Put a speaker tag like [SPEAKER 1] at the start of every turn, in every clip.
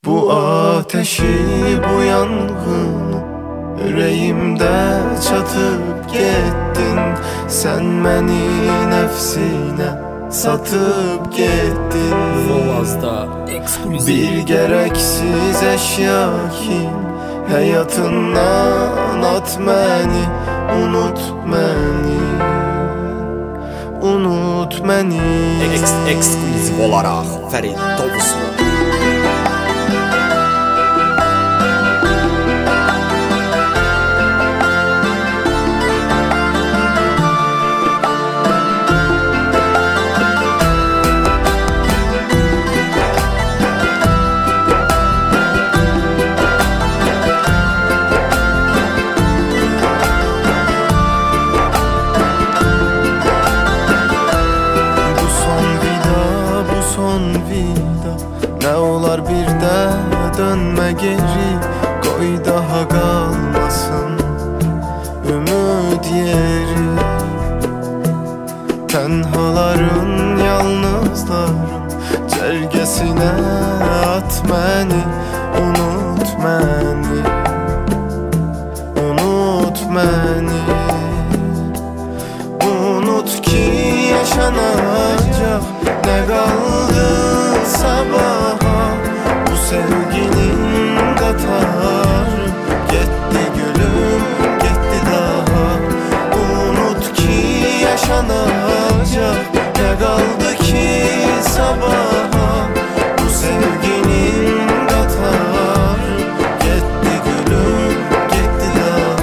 [SPEAKER 1] Bu ateşi, bu yangını yüreğimde çatıp gittin. Sen beni nefsine satıp gittin.
[SPEAKER 2] Boğaz'da eksklusif.
[SPEAKER 1] Bir gereksiz eşya ki hayatından at beni. Unut beni, unut beni.
[SPEAKER 2] Eksklusif olarak Ferit Tovuzlu.
[SPEAKER 1] Ne olar bir de dönme geri, koy daha kalmasın ümit yeri. Tenhaların, yalnızların cergesine at beni. Unut beni, unut beni. Unut ki yaşanacak ne kaldı sabaha. Bu sevginin katarı gitti gülüm, gitti daha. Unut ki yaşanacak ne kaldı ki sabaha. Bu sevginin katarı gitti gülüm, gitti daha.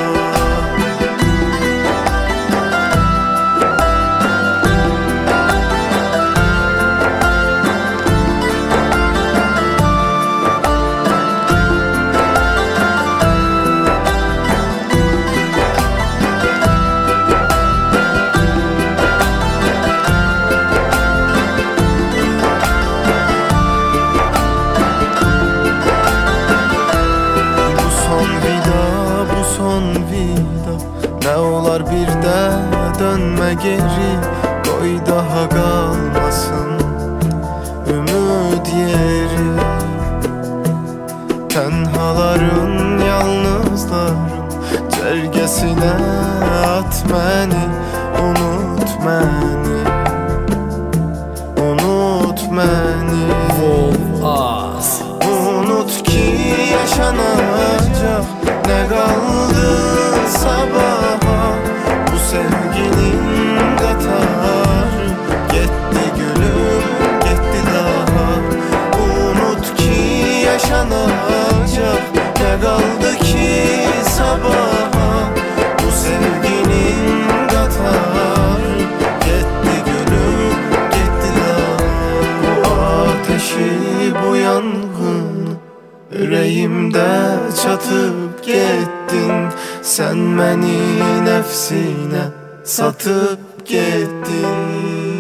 [SPEAKER 1] Ne olar bir de dönme geri, koy daha kalmasın ümit yeri. Tenhaların, yalnızların cergesine at beni. Unut beni, unut beni.
[SPEAKER 2] Boğaz.
[SPEAKER 1] Unut ki yaşanacak ne kaldı sabaha. Bu sevginin katarı gitti gülüm, gitti daha. Unut ki yaşanacak ne kaldı ki sabaha. Bu sevginin katarı gitti gülüm, gitti daha. Bu ateşi, bu yangını yüreğimde çatıp gittin. Sen beni nefsine satıp gittin.